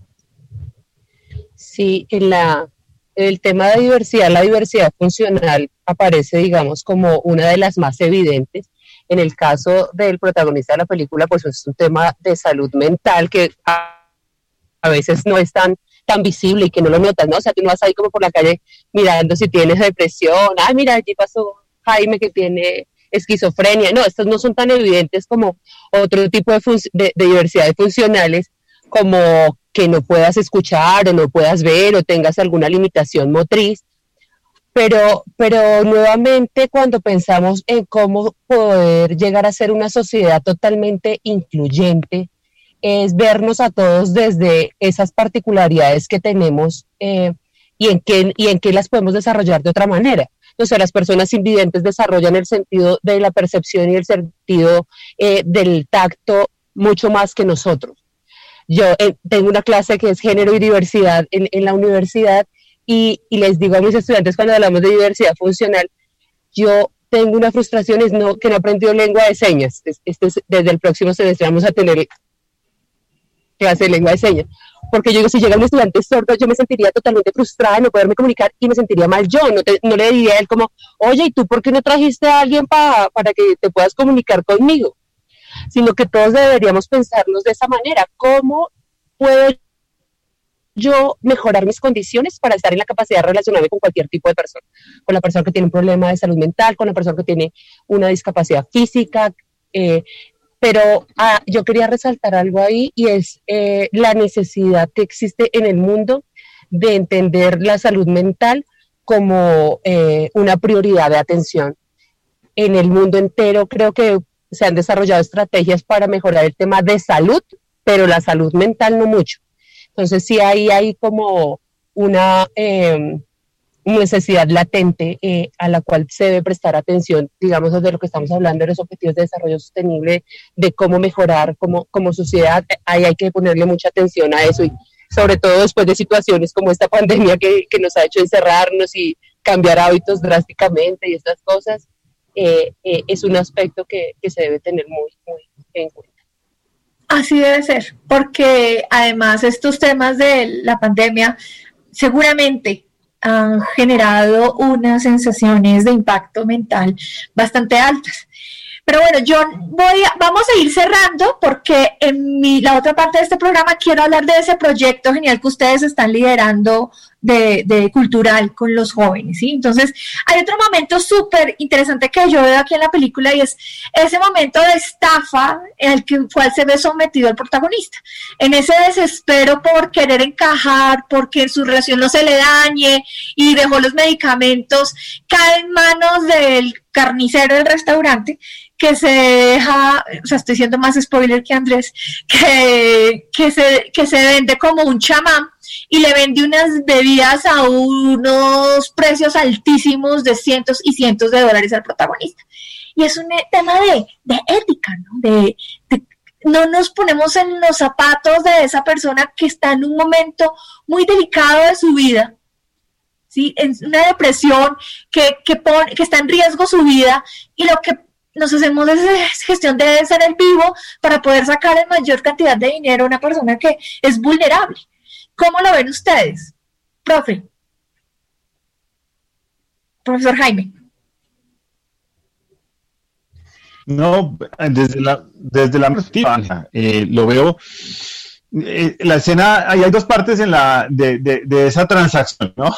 Sí, el tema de diversidad, la diversidad funcional aparece, digamos, como una de las más evidentes. En el caso del protagonista de la película, pues es un tema de salud mental que a veces no es tan visible y que no lo notas, ¿no? O sea, tú no vas ahí como por la calle mirando si tienes depresión, mira, aquí pasó Jaime que tiene esquizofrenia. No, estos no son tan evidentes como otro tipo de diversidades funcionales, como que no puedas escuchar o no puedas ver o tengas alguna limitación motriz. Pero nuevamente, cuando pensamos en cómo poder llegar a ser una sociedad totalmente incluyente, es vernos a todos desde esas particularidades que tenemos y en qué las podemos desarrollar de otra manera. O sea, las personas invidentes desarrollan el sentido de la percepción y el sentido del tacto mucho más que nosotros. Yo tengo una clase que es género y diversidad en la universidad y les digo a mis estudiantes cuando hablamos de diversidad funcional, yo tengo una frustración, es que no he aprendido lengua de señas. Desde el próximo semestre vamos a tener clase de lengua de señas, porque yo digo, si llega un estudiante sordo, yo me sentiría totalmente frustrada de no poderme comunicar y me sentiría mal yo, no le diría a él como, oye, ¿y tú por qué no trajiste a alguien para que te puedas comunicar conmigo? Sino que todos deberíamos pensarnos de esa manera, ¿cómo puedo yo mejorar mis condiciones para estar en la capacidad de relacionarme con cualquier tipo de persona? Con la persona que tiene un problema de salud mental, con la persona que tiene una discapacidad física, pero yo quería resaltar algo ahí y es la necesidad que existe en el mundo de entender la salud mental como una prioridad de atención. En el mundo entero creo que se han desarrollado estrategias para mejorar el tema de salud, pero la salud mental no mucho. Entonces sí hay como una necesidad latente a la cual se debe prestar atención, digamos, desde lo que estamos hablando de los objetivos de desarrollo sostenible, de cómo mejorar como sociedad. Ahí hay que ponerle mucha atención a eso y sobre todo después de situaciones como esta pandemia que nos ha hecho encerrarnos y cambiar hábitos drásticamente y estas cosas, es un aspecto que se debe tener muy, muy en cuenta. Así debe ser, porque además estos temas de la pandemia seguramente han generado unas sensaciones de impacto mental bastante altas. Pero bueno, vamos a ir cerrando porque en la otra parte de este programa quiero hablar de ese proyecto genial que ustedes están liderando de cultural con los jóvenes, ¿sí? Entonces, hay otro momento súper interesante que yo veo aquí en la película y es ese momento de estafa en el cual se ve sometido el protagonista. En ese desespero por querer encajar, porque su relación no se le dañe y dejó los medicamentos, cae en manos del carnicero del restaurante que se deja, o sea, estoy siendo más spoiler que Andrés, que se vende como un chamán y le vende unas bebidas a unos precios altísimos de cientos y cientos de dólares al protagonista. Y es un tema de ética, ¿no? No nos ponemos en los zapatos de esa persona que está en un momento muy delicado de su vida, ¿sí? En una depresión que está en riesgo su vida, y lo que nos hacemos es gestión de ser el vivo para poder sacar en mayor cantidad de dinero a una persona que es vulnerable. ¿Cómo lo ven ustedes? Profesor Jaime. No, desde la perspectiva, lo veo la escena, ahí hay dos partes de esa transacción, ¿no?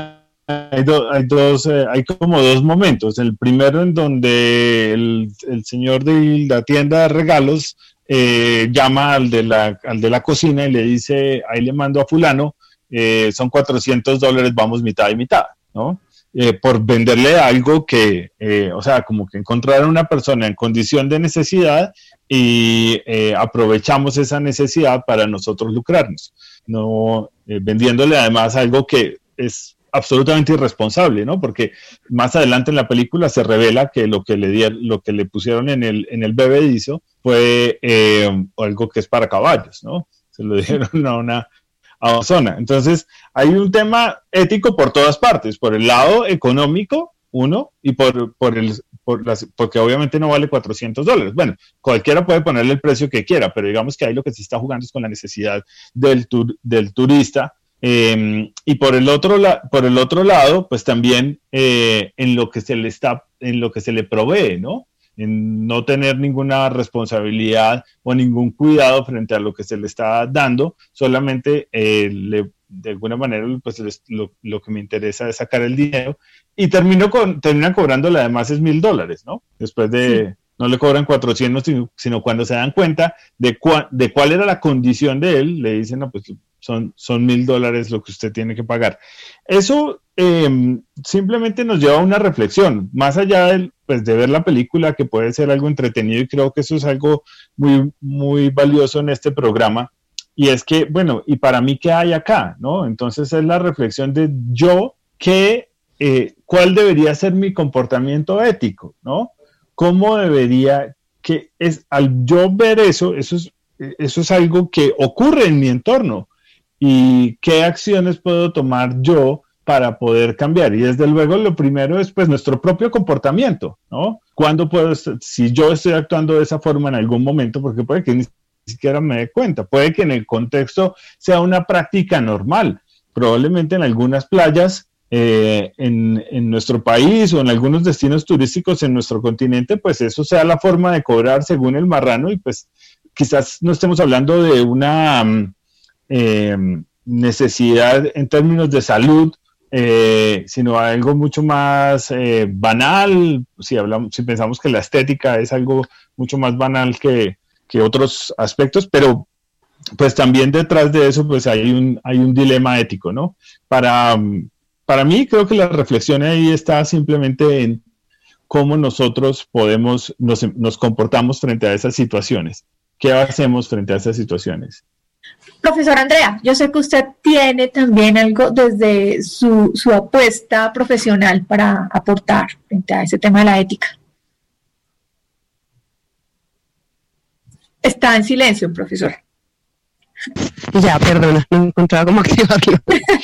Hay como dos momentos. El primero en donde el señor de la tienda de regalos llama al de la cocina y le dice, ahí le mando a fulano, son $400, vamos mitad y mitad, ¿no? Por venderle algo que, o sea, como que encontrar a una persona en condición de necesidad y aprovechamos esa necesidad para nosotros lucrarnos, no vendiéndole además algo que es absolutamente irresponsable, ¿no? Porque más adelante en la película se revela que lo que le pusieron en el bebedizo fue algo que es para caballos, ¿no? Se lo dieron a una zona. Entonces, hay un tema ético por todas partes, por el lado económico, uno, y porque obviamente no vale $400. Bueno, cualquiera puede ponerle el precio que quiera, pero digamos que ahí lo que se está jugando es con la necesidad del turista. Y por el otro lado, pues también en lo que se le provee, ¿no? En no tener ninguna responsabilidad o ningún cuidado frente a lo que se le está dando, solamente de alguna manera pues lo que me interesa es sacar el dinero y terminan cobrándole además es $1,000, ¿no? Después de... Sí. No le cobran 400, sino cuando se dan cuenta de cuál era la condición de él, le dicen, no, pues son $1,000 lo que usted tiene que pagar. Eso simplemente nos lleva a una reflexión, más allá de ver la película, que puede ser algo entretenido, y creo que eso es algo muy, muy valioso en este programa, y es que, bueno, ¿y para mí qué hay acá? ¿No? Entonces es la reflexión de ¿cuál debería ser mi comportamiento ético? ¿No? ¿Cómo debería, al yo ver eso es algo que ocurre en mi entorno? ¿Y qué acciones puedo tomar yo para poder cambiar? Y desde luego lo primero es pues nuestro propio comportamiento, ¿no? Si yo estoy actuando de esa forma en algún momento, porque puede que ni siquiera me dé cuenta, puede que en el contexto sea una práctica normal, probablemente en algunas playas, en nuestro país o en algunos destinos turísticos en nuestro continente, pues eso sea la forma de cobrar según el marrano, y pues quizás no estemos hablando de una necesidad en términos de salud, sino algo mucho más banal. Si pensamos que la estética es algo mucho más banal que otros aspectos, pero pues también detrás de eso pues hay un dilema ético, ¿no? Para mí creo que la reflexión ahí está simplemente en cómo nosotros nos comportamos frente a esas situaciones. ¿Qué hacemos frente a esas situaciones? Profesor Andrea, yo sé que usted tiene también algo desde su apuesta profesional para aportar frente a ese tema de la ética. Está en silencio, profesor. Ya, perdona, no encontraba cómo activarlo.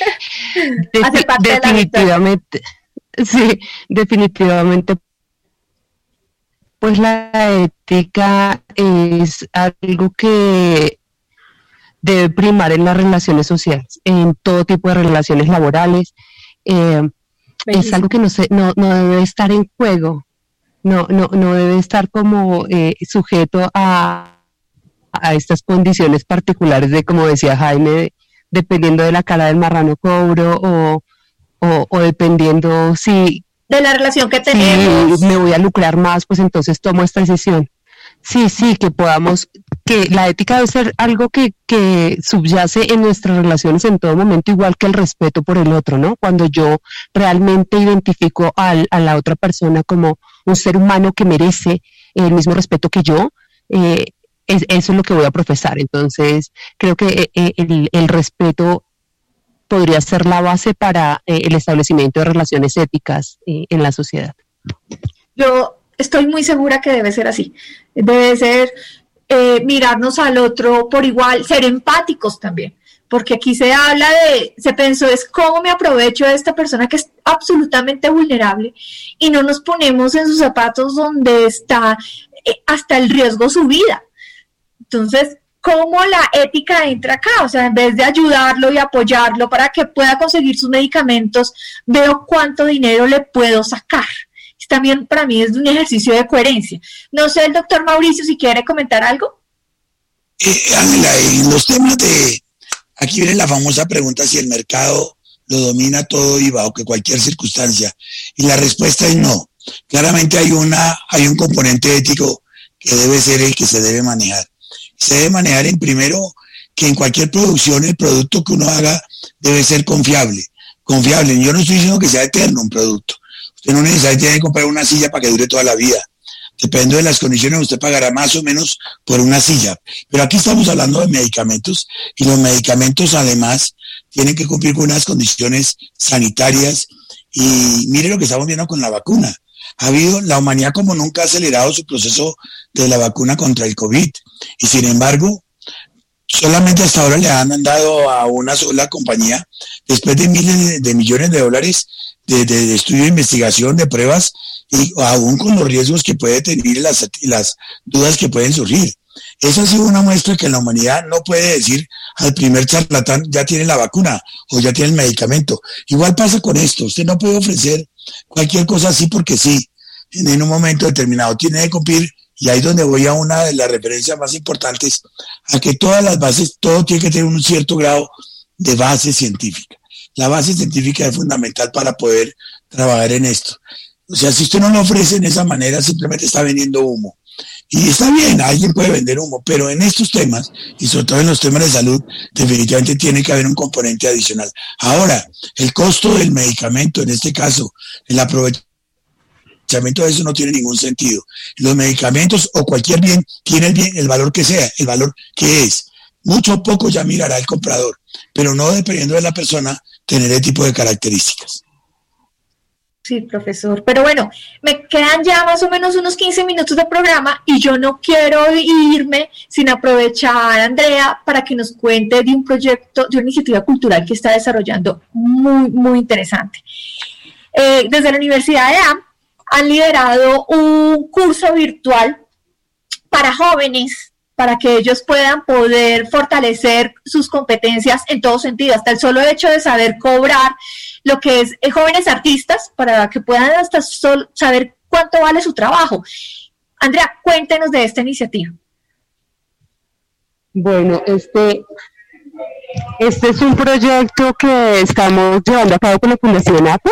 Definitivamente, sí, definitivamente. Pues la ética es algo que debe primar en las relaciones sociales, en todo tipo de relaciones laborales. Es algo que no debe estar en juego, no debe estar como sujeto a estas condiciones particulares de, como decía Jaime, dependiendo de la cara del marrano cobro o dependiendo si de la relación que tenemos. Si me voy a lucrar más, pues entonces tomo esta decisión. Sí, que la ética debe ser algo que subyace en nuestras relaciones en todo momento, igual que el respeto por el otro, ¿no? Cuando yo realmente identifico a la otra persona como un ser humano que merece el mismo respeto que yo, eso es lo que voy a profesar. Entonces, creo que el respeto podría ser la base para el establecimiento de relaciones éticas en la sociedad. Yo estoy muy segura que debe ser así. Debe ser mirarnos al otro por igual, ser empáticos también. Porque aquí se pensó es cómo me aprovecho de esta persona que es absolutamente vulnerable y no nos ponemos en sus zapatos donde está hasta el riesgo su vida. Entonces, ¿cómo la ética entra acá? O sea, en vez de ayudarlo y apoyarlo para que pueda conseguir sus medicamentos, veo cuánto dinero le puedo sacar. También para mí es un ejercicio de coherencia. No sé, el doctor Mauricio, si quiere comentar algo. Ángela, en los temas aquí viene la famosa pregunta si el mercado lo domina todo IVA o que cualquier circunstancia. Y la respuesta es no. Claramente hay un componente ético que debe ser el que se debe manejar. Se debe manejar en primero que en cualquier producción el producto que uno haga debe ser confiable. Yo no estoy diciendo que sea eterno un producto. Usted no necesariamente tiene que comprar una silla para que dure toda la vida. Depende de las condiciones, usted pagará más o menos por una silla. Pero aquí estamos hablando de medicamentos y los medicamentos además tienen que cumplir con unas condiciones sanitarias. Y mire lo que estamos viendo con la vacuna. La humanidad como nunca ha acelerado su proceso de la vacuna contra el COVID. Y sin embargo, solamente hasta ahora le han dado a una sola compañía, después de miles de millones de dólares de estudio de investigación, de pruebas, y aún con los riesgos que puede tener y las dudas que pueden surgir. Esa ha sido una muestra que la humanidad no puede decir al primer charlatán ya tiene la vacuna o ya tiene el medicamento. Igual pasa con esto, usted no puede ofrecer cualquier cosa así porque sí, en un momento determinado tiene que cumplir, y ahí es donde voy a una de las referencias más importantes, a que todas las bases, todo tiene que tener un cierto grado de base científica. La base científica es fundamental para poder trabajar en esto. O sea, si usted no lo ofrece de esa manera, simplemente está vendiendo humo. Y está bien, alguien puede vender humo, pero en estos temas, y sobre todo en los temas de salud, definitivamente tiene que haber un componente adicional. Ahora, el costo del medicamento, en este caso, el aprovechamiento de eso no tiene ningún sentido. Los medicamentos o cualquier bien tiene el valor que sea, el valor que es. Mucho o poco ya mirará el comprador, pero no dependiendo de la persona tener ese tipo de características. Sí, profesor. Pero bueno, me quedan ya más o menos unos 15 minutos de programa y yo no quiero irme sin aprovechar, Andrea, para que nos cuente de un proyecto, de una iniciativa cultural que está desarrollando muy, muy interesante. Desde la Universidad de AM han liderado un curso virtual para jóvenes, para que ellos puedan poder fortalecer sus competencias en todo sentido, hasta el solo hecho de saber cobrar lo que es jóvenes artistas, para que puedan hasta saber cuánto vale su trabajo. Andrea, cuéntenos de esta iniciativa. Bueno, este es un proyecto que estamos llevando a cabo con la Fundación APA,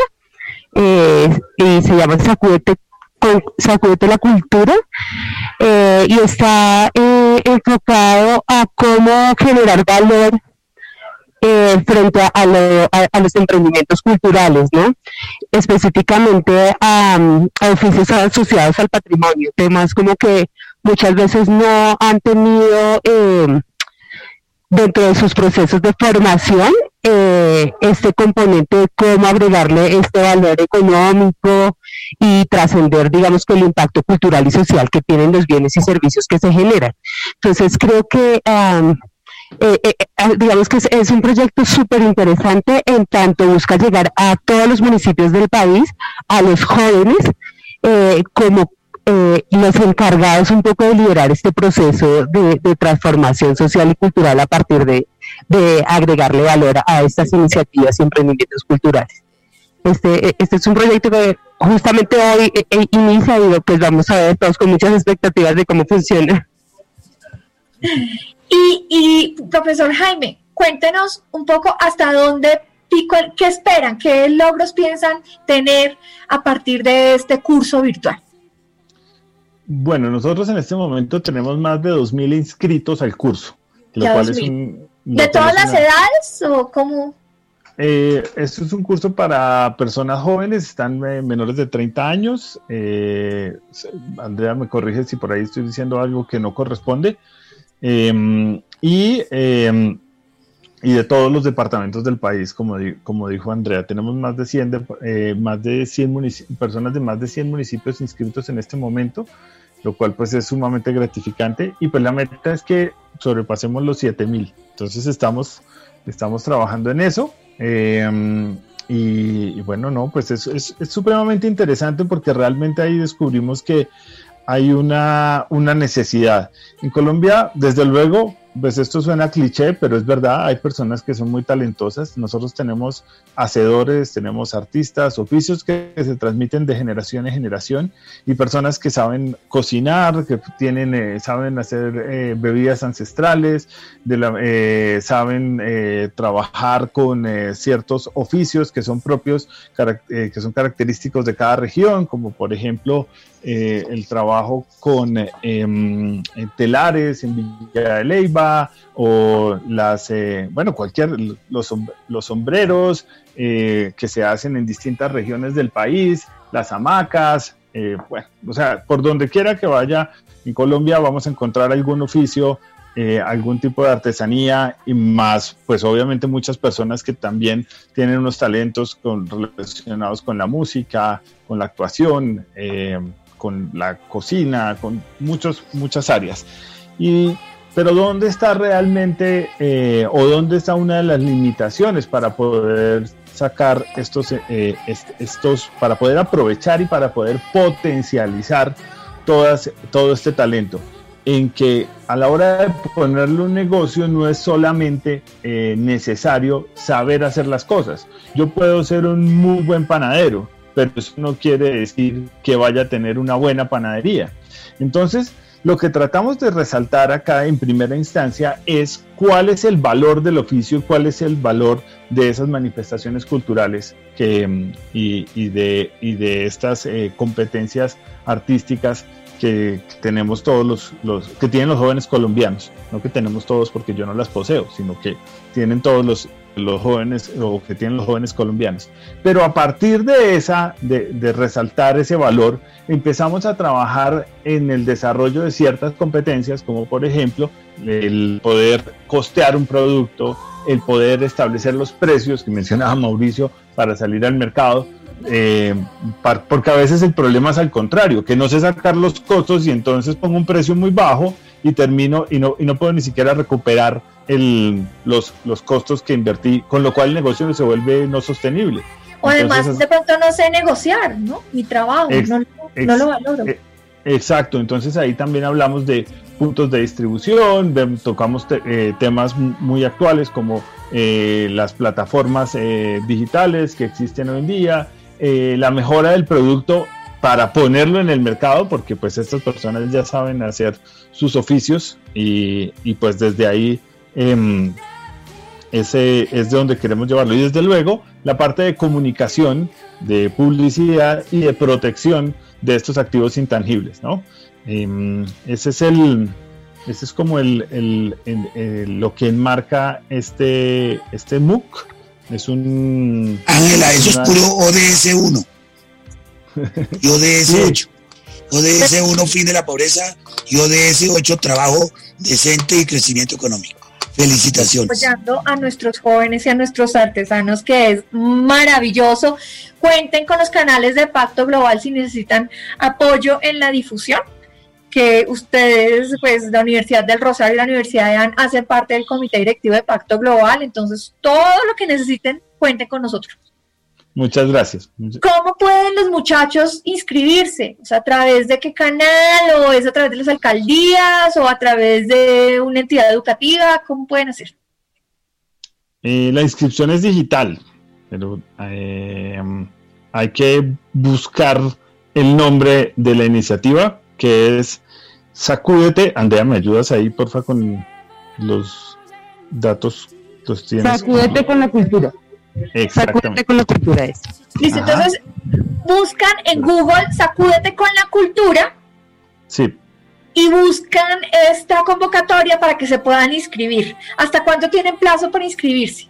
y se llama Sacúdete la Cultura, y está enfocado a cómo generar valor frente a los emprendimientos culturales, ¿no? Específicamente a oficios asociados al patrimonio, temas como que muchas veces no han tenido dentro de sus procesos de formación este componente de cómo agregarle este valor económico y trascender, digamos, que el impacto cultural y social que tienen los bienes y servicios que se generan. Entonces creo que digamos que es un proyecto súper interesante, en tanto busca llegar a todos los municipios del país, a los jóvenes, como los encargados un poco de liderar este proceso de transformación social y cultural a partir de agregarle valor a estas iniciativas y emprendimientos culturales. Este es un proyecto que justamente hoy inicia, y pues vamos a ver todos con muchas expectativas de cómo funciona. Y profesor Jaime, cuéntenos un poco hasta dónde qué esperan, qué logros piensan tener a partir de este curso virtual. Bueno, nosotros en este momento tenemos más de 2.000 inscritos al curso, lo cual es ¿De todas las edades o cómo? Esto es un curso para personas jóvenes, están menores de 30 años. Andrea me corrige si por ahí estoy diciendo algo que no corresponde. Y de todos los departamentos del país, como dijo Andrea, tenemos más de 100 personas de más de 100 municipios inscritos en este momento, lo cual pues es sumamente gratificante, y pues la meta es que sobrepasemos los 7.000. Entonces estamos trabajando en eso, y bueno, no, pues es supremamente interesante, porque realmente ahí descubrimos que hay una necesidad. En Colombia, desde luego, pues esto suena cliché, pero es verdad, hay personas que son muy talentosas. Nosotros tenemos hacedores, tenemos artistas, oficios que se transmiten de generación en generación, y personas que saben cocinar, que saben hacer bebidas ancestrales, saben trabajar con ciertos oficios que son propios, que son característicos de cada región, como por ejemplo el trabajo con telares en Villa de Leyva, o los sombreros que se hacen en distintas regiones del país, las hamacas, o sea, por donde quiera que vaya en Colombia vamos a encontrar algún oficio, algún tipo de artesanía, y más, pues obviamente muchas personas que también tienen unos talentos relacionados con la música, con la actuación, con la cocina, con muchas áreas. Pero ¿dónde está realmente, o dónde está una de las limitaciones para poder sacar estos, para poder aprovechar y para poder potencializar todo este talento? En que a la hora de ponerle un negocio no es solamente necesario saber hacer las cosas. Yo puedo ser un muy buen panadero, pero eso no quiere decir que vaya a tener una buena panadería. Entonces, lo que tratamos de resaltar acá en primera instancia es cuál es el valor del oficio, cuál es el valor de esas manifestaciones culturales y de estas competencias artísticas que tenemos todos los que tienen los jóvenes colombianos. No que tenemos todos porque yo no las poseo, sino que tienen todos los jóvenes, o que tienen los jóvenes colombianos. Pero a partir de resaltar ese valor, empezamos a trabajar en el desarrollo de ciertas competencias, como por ejemplo el poder costear un producto, el poder establecer los precios que mencionaba Mauricio para salir al mercado, porque a veces el problema es al contrario, que no sé sacar los costos y entonces pongo un precio muy bajo y termino y no puedo ni siquiera recuperar los costos que invertí, con lo cual el negocio se vuelve no sostenible. O además de pronto no sé negociar, ¿no? Mi trabajo, no lo valoro. Exacto, entonces ahí también hablamos de puntos de distribución, tocamos temas muy actuales como las plataformas digitales que existen hoy en día, la mejora del producto para ponerlo en el mercado, porque pues estas personas ya saben hacer sus oficios y pues desde ahí ese es de donde queremos llevarlo. Y desde luego la parte de comunicación, de publicidad y de protección de estos activos intangibles, ¿no? Ese es como lo que enmarca este MOOC. Es un... Ángela, eso es puro ODS 1 y ODS 8. ODS 1, fin de la pobreza, y ODS 8, trabajo decente y crecimiento económico. Felicitaciones. Apoyando a nuestros jóvenes y a nuestros artesanos, que es maravilloso. Cuenten con los canales de Pacto Global si necesitan apoyo en la difusión, que ustedes, pues la Universidad del Rosario y la Universidad de AN hacen parte del comité directivo de Pacto Global, entonces todo lo que necesiten, cuenten con nosotros. Muchas gracias. ¿Cómo pueden los muchachos inscribirse? O sea, ¿a través de qué canal? ¿O es a través de las alcaldías? ¿O a través de una entidad educativa? ¿Cómo pueden hacer? La inscripción es digital, pero hay que buscar el nombre de la iniciativa, que es Sacúdete. Andrea, ¿me ayudas ahí, porfa, con los datos? ¿Los tienes? Sacúdete con la cultura. Sacúdete con la cultura es. Listo, entonces buscan en Google Sacúdete con la cultura. Sí. Y buscan esta convocatoria para que se puedan inscribir. ¿Hasta cuánto tienen plazo para inscribirse?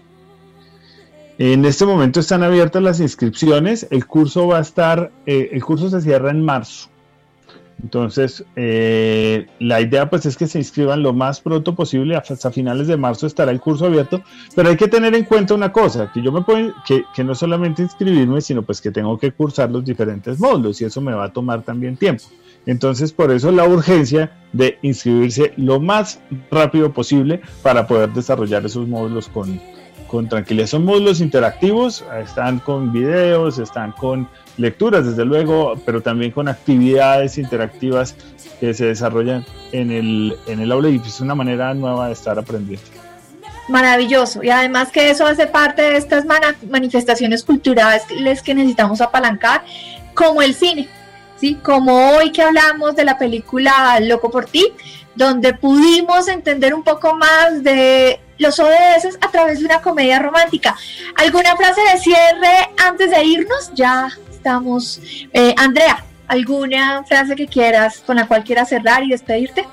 En este momento están abiertas las inscripciones. El curso va a estar, el curso se cierra en marzo. Entonces, la idea pues es que se inscriban lo más pronto posible. Hasta finales de marzo estará el curso abierto, pero hay que tener en cuenta una cosa, que yo me puedo, que no solamente inscribirme, sino pues que tengo que cursar los diferentes módulos y eso me va a tomar también tiempo. Entonces, por eso la urgencia de inscribirse lo más rápido posible para poder desarrollar esos módulos con con tranquilidad. Son módulos interactivos, están con videos, están con lecturas desde luego, pero también con actividades interactivas que se desarrollan en el aula, y es una manera nueva de estar aprendiendo. Maravilloso, y además que eso hace parte de estas manifestaciones culturales que necesitamos apalancar, como el cine, ¿sí? Como hoy que hablamos de la película Loco por ti, donde pudimos entender un poco más de los ODS a través de una comedia romántica. ¿Alguna frase de cierre antes de irnos? Ya estamos. Andrea, ¿alguna frase que quieras, con la cual quieras cerrar y despedirte?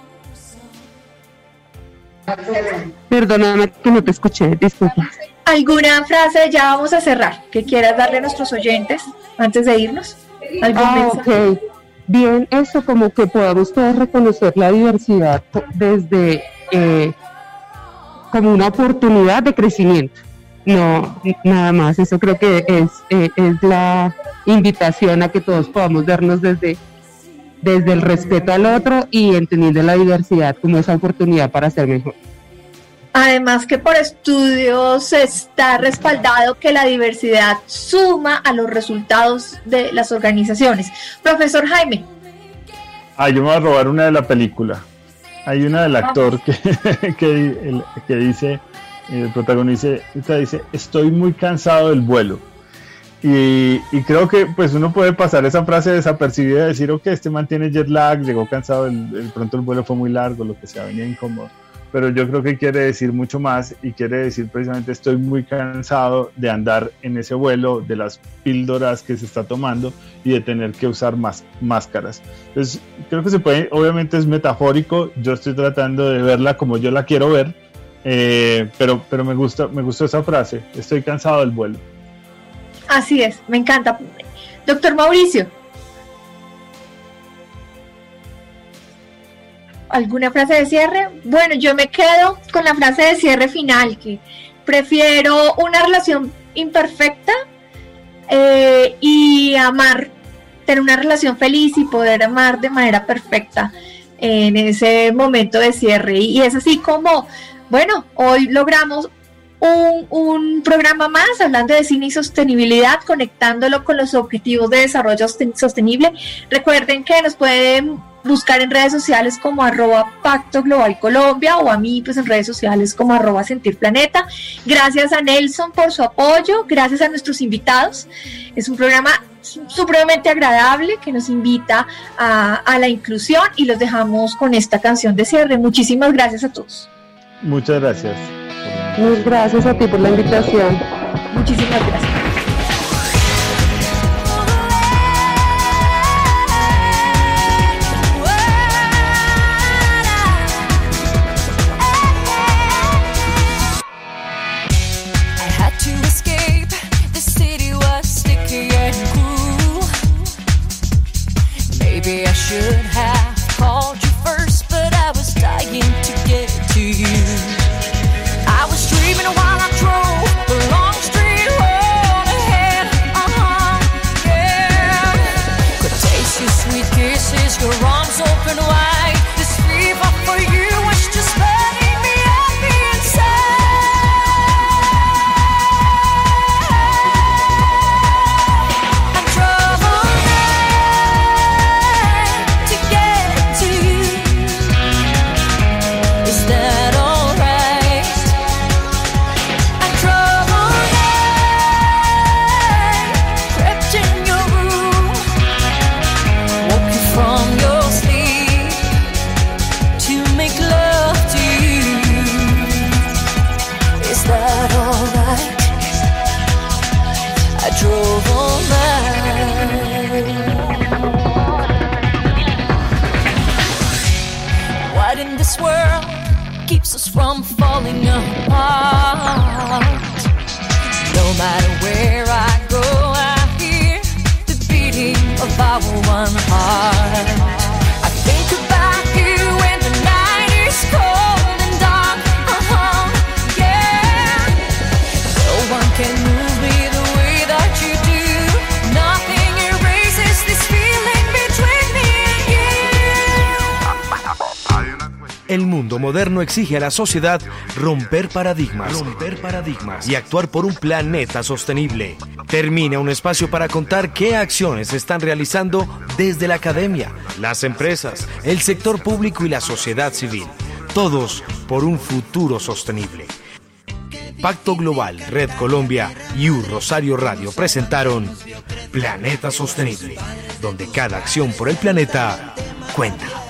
Perdóname que no te escuché, disculpa. ¿Alguna frase, ya vamos a cerrar, que quieras darle a nuestros oyentes antes de irnos? Ok. Bien, eso, como que podamos todos reconocer la diversidad desde como una oportunidad de crecimiento. No, nada más. Eso creo que es la invitación a que todos podamos vernos desde el respeto al otro y entendiendo la diversidad como esa oportunidad para ser mejor. Además que por estudios está respaldado que la diversidad suma a los resultados de las organizaciones. Profesor Jaime. Yo me voy a robar una de la película. Hay una del actor que dice, el protagonista dice, estoy muy cansado del vuelo. Y creo que pues uno puede pasar esa frase desapercibida y decir, ok, este man tiene jet lag, llegó cansado, pronto el vuelo fue muy largo, lo que sea, venía incómodo. Pero yo creo que quiere decir mucho más, y quiere decir precisamente estoy muy cansado de andar en ese vuelo, de las píldoras que se está tomando y de tener que usar más máscaras. Entonces creo que se puede, obviamente es metafórico, yo estoy tratando de verla como yo la quiero ver, pero me gustó esa frase, estoy cansado del vuelo. Así es, me encanta. Doctor Mauricio, ¿alguna frase de cierre? Bueno, yo me quedo con la frase de cierre final, que prefiero una relación imperfecta y tener una relación feliz y poder amar de manera perfecta en ese momento de cierre. Y es así como, bueno, hoy logramos un programa más hablando de cine y sostenibilidad, conectándolo con los objetivos de desarrollo sostenible. Recuerden que nos pueden buscar en redes sociales como @Pacto Global Colombia, o a mí pues en redes sociales como @SentirPlaneta. Gracias a Nelson por su apoyo, gracias a nuestros invitados. Es un programa supremamente agradable que nos invita a la inclusión, y los dejamos con esta canción de cierre. Muchísimas gracias a todos. Muchas gracias. Muchas gracias a ti por la invitación. Muchísimas gracias. Maybe I should have called you first, but I was dying to get to you. I was dreaming while I drove the long street road ahead. Yeah. Could taste your sweet kisses, your arms open wide. This fever for you was just burning me up inside. I drove all night to get to you. Is that alright? I drove all night, crept in your room, woke you from your sleep to make love to you. Is that alright? I drove all night. What in this world keeps us from falling apart? No matter where I go, I hear the beating of our one heart. I think about you when the night is cold and dark. Yeah. No one can move me the way that you do. Nothing erases this feeling between me and you. Hay una cuestión. El mundo moderno exige a la sociedad romper paradigmas y actuar por un planeta sostenible. Termina un espacio para contar qué acciones se están realizando desde la academia, las empresas, el sector público y la sociedad civil. Todos por un futuro sostenible. Pacto Global, Red Colombia y Rosario Radio presentaron Planeta Sostenible, donde cada acción por el planeta cuenta.